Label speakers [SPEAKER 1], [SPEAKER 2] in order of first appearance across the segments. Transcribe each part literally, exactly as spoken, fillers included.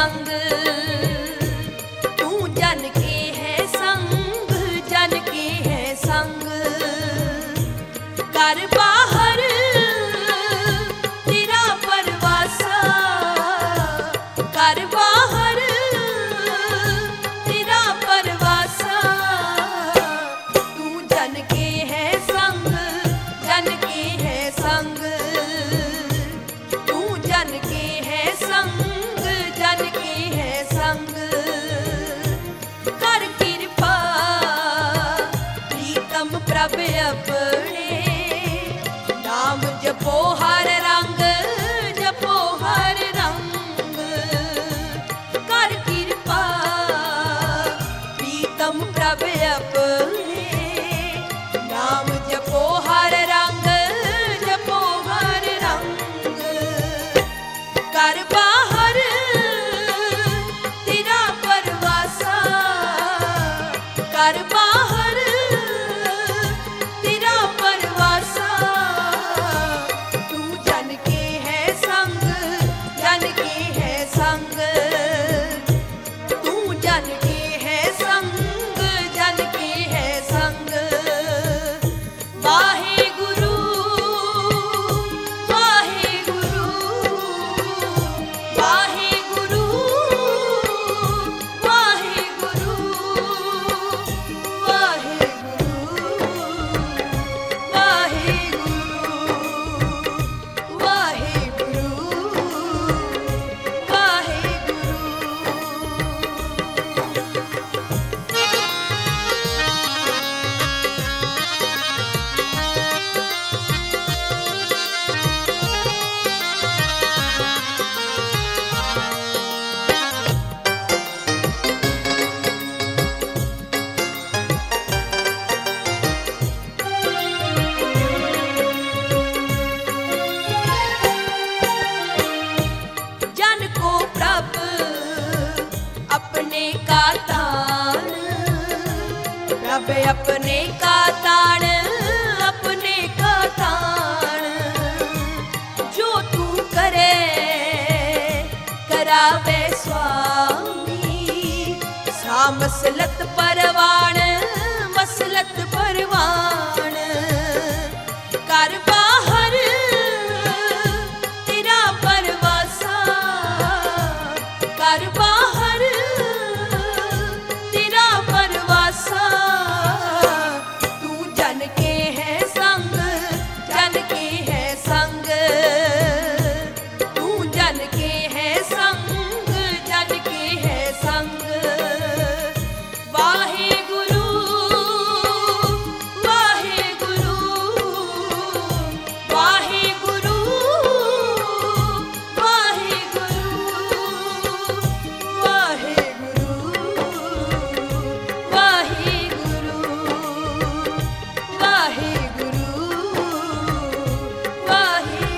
[SPEAKER 1] संग, तू जन के है संग, जन के है संग। कर बाहर तेरा परवासा, कर बाहर तेरा परवासा। तू जन के है संग, जन के है संग, तू जन के है संग, जन के है संग। कर कृपा प्रीतम प्रभ अपने, नाम जपो हर रंग, जपो हर रंग। कर कृपा प्रीतम प्रभ अपने, नाम जपो हर रंग, जपो हर रंग। कर बाहर तेरा परवासा, कर बाहर तेरा परवासा। तू जन के है संग, जन के है संग, तू जन के है संग, जन के है संग। वाहे गुरु, वाहे गुरु, वाहे गुरु, वाहे गुरु, वाहे गुरु, वाहे गुरु, वाहे गुरु, वाहे जन को प्रभ अपने का तान, प्रभ अपने का तान, अपने का तान। जो तू करे करावे स्वामी, सा मसलत परवान, मसलत परवान। कर बाहर तेरा परवासा, कर बाहर तेरा परवासा। तू जन के है संग, जन के है संग, तू जन के है संग, जन के है संग। वाहे गुरु, वाहे गुरु, वाहे गुरु, वाहे गुरु, वाहे गुरु, वाहे गुरु, वाहे गुरु, वाहे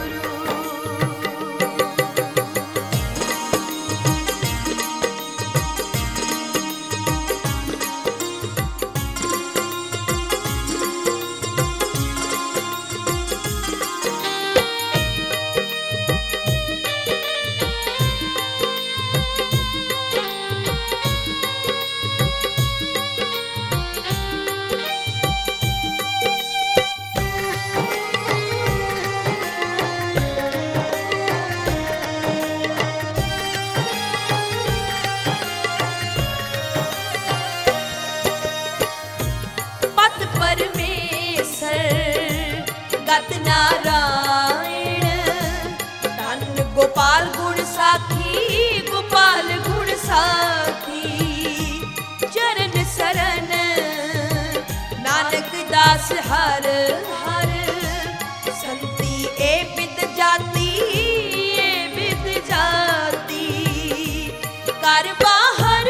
[SPEAKER 1] पद परमेश्वर गत नारायण, धन गोपाल गुण साखी, गोपाल गुण साखी। चरण शरण नानक दास हर हर, संति ए विद जाति, ए विद जाति। कर बाहर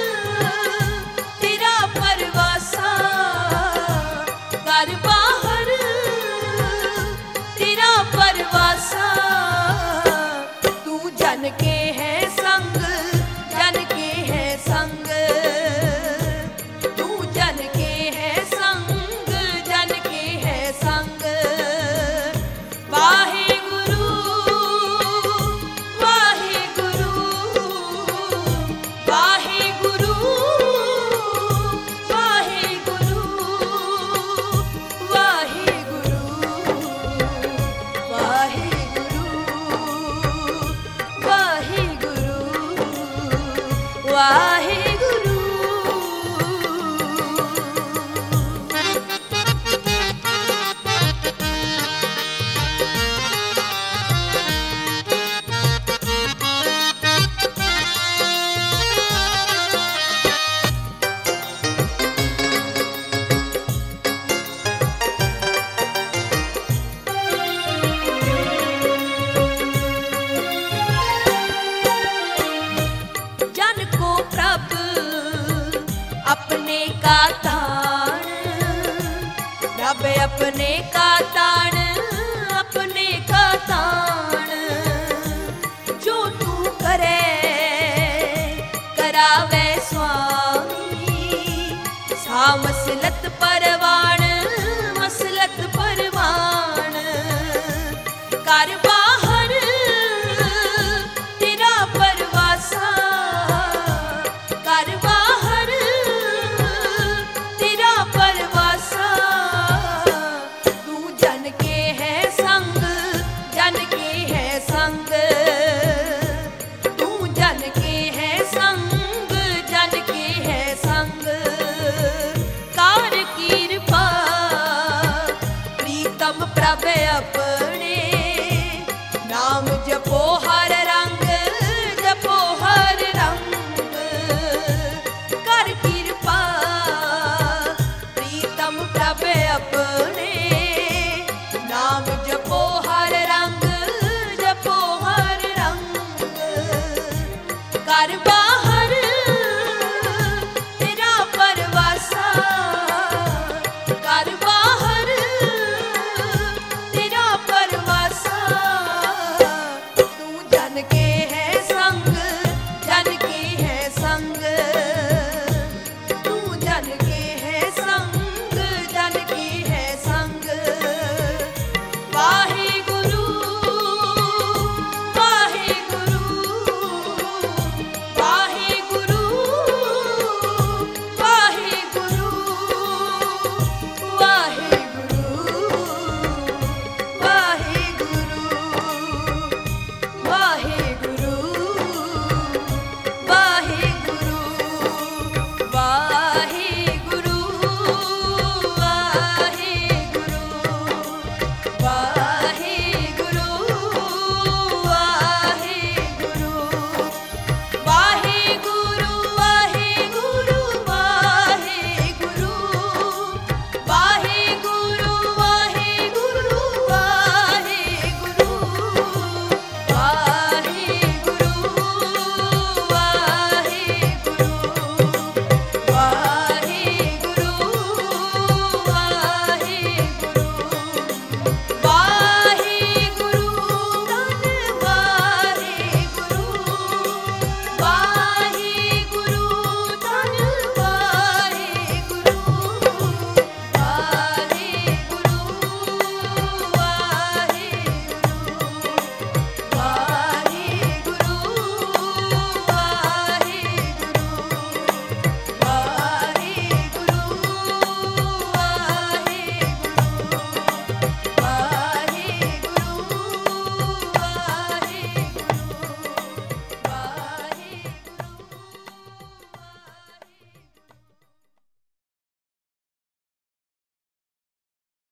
[SPEAKER 1] तेरा परवासा, कर बाहर तेरा परवासा। तू जन के है संग, जन के है संग, तू जन के है संग, जन के है संग। वाहे गुरु, वाहे गुरु, ਵਾਹਿਗੁਰੂ। जन को प्रभ अपने का ताण, प्रभ अपने का ताण, अपने का ताण। जो तू करे करावे स्वामी, सा मसलत परवान, मसलत परवान। कर बाहर तेरा परवासा, कर बाहर तेरा परवासा। तू जन के है संग, जन के है संग, तू जन के है संग, जन के है संग। कार कृपा प्रीतम प्रभ अपने, नाम जपो हर रंग, जपो हर रंग। कर कृपा प्रीतम प्रभ अपने, नाम जपो हर रंग, जपो हर रंग। कर